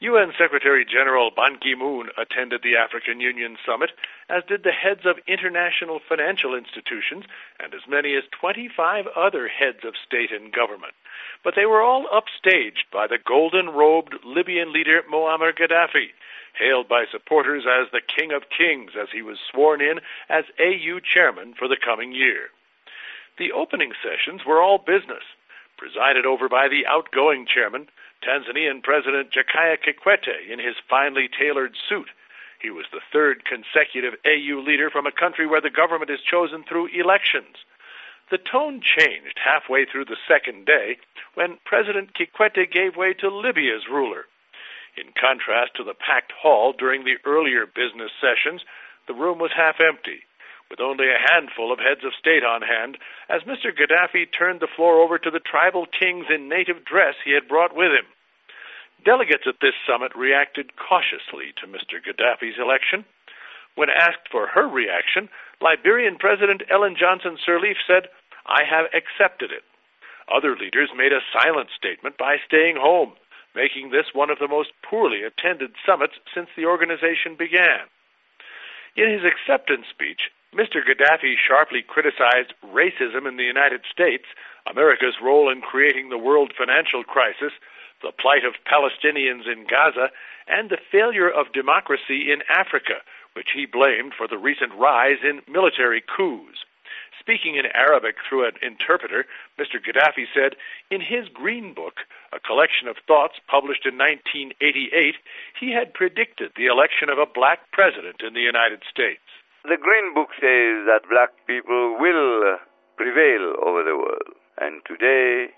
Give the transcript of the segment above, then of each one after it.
UN Secretary-General Ban Ki-moon attended the African Union Summit, as did the heads of international financial institutions and as many as 25 other heads of state and government. But they were all upstaged by the golden-robed Libyan leader Muammar Gaddafi, hailed by supporters as the King of Kings as he was sworn in as AU chairman for the coming year. The opening sessions were all business, presided over by the outgoing chairman, Tanzanian President Jakaya Kikwete, in his finely tailored suit. He was the third consecutive AU leader from a country where the government is chosen through elections. The tone changed halfway through the second day when President Kikwete gave way to Libya's ruler. In contrast to the packed hall during the earlier business sessions, the room was half empty, with only a handful of heads of state on hand, as Mr. Gaddafi turned the floor over to the tribal kings in native dress he had brought with him. Delegates at this summit reacted cautiously to Mr. Gaddafi's election. When asked for her reaction, Liberian President Ellen Johnson Sirleaf said, "I have accepted it." Other leaders made a silent statement by staying home, making this one of the most poorly attended summits since the organization began. In his acceptance speech, Mr. Gaddafi sharply criticized racism in the United States, America's role in creating the world financial crisis, the plight of Palestinians in Gaza, and the failure of democracy in Africa, which he blamed for the recent rise in military coups. Speaking in Arabic through an interpreter, Mr. Gaddafi said, in his Green Book, a collection of thoughts published in 1988, he had predicted the election of a black president in the United States. The Green Book says that black people will prevail over the world. And today,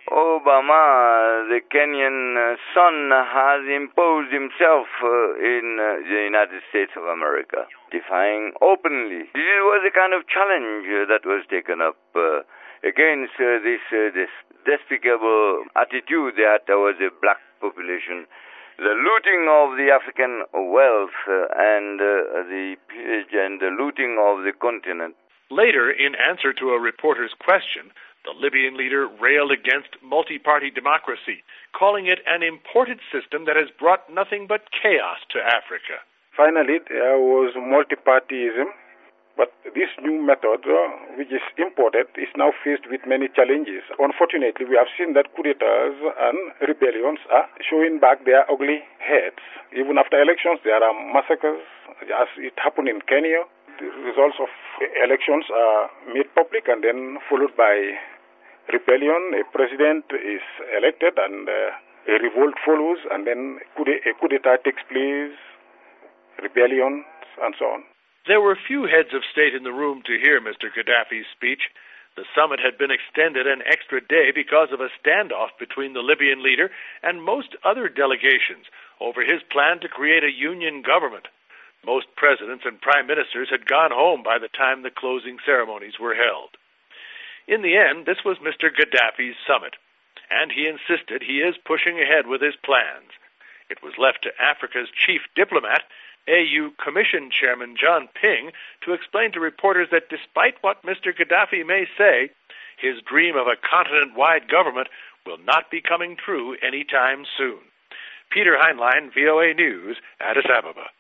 Obama, the Kenyan son, has imposed himself in the United States of America, defying openly. This was the kind of challenge that was taken up against this despicable attitude that there was a black population, the looting of the African wealth and the pillage and the looting of the continent. Later, in answer to a reporter's question, the Libyan leader railed against multi-party democracy, calling it an imported system that has brought nothing but chaos to Africa. Finally, there was multi-partyism, but this new method, which is imported, is now faced with many challenges. Unfortunately, we have seen that coup d'etats and rebellions are showing back their ugly heads. Even after elections, there are massacres, as it happened in Kenya. The results of elections are made public and then followed by rebellion. A president is elected and a revolt follows, and then a coup d'etat takes place, rebellions, and so on. There were few heads of state in the room to hear Mr. Gaddafi's speech. The summit had been extended an extra day because of a standoff between the Libyan leader and most other delegations over his plan to create a union government. Most presidents and prime ministers had gone home by the time the closing ceremonies were held. In the end, this was Mr. Gaddafi's summit, and he insisted he is pushing ahead with his plans. It was left to Africa's chief diplomat, AU Commission Chairman John Ping, to explain to reporters that despite what Mr. Gaddafi may say, his dream of a continent-wide government will not be coming true anytime soon. Peter Heinlein, VOA News, Addis Ababa.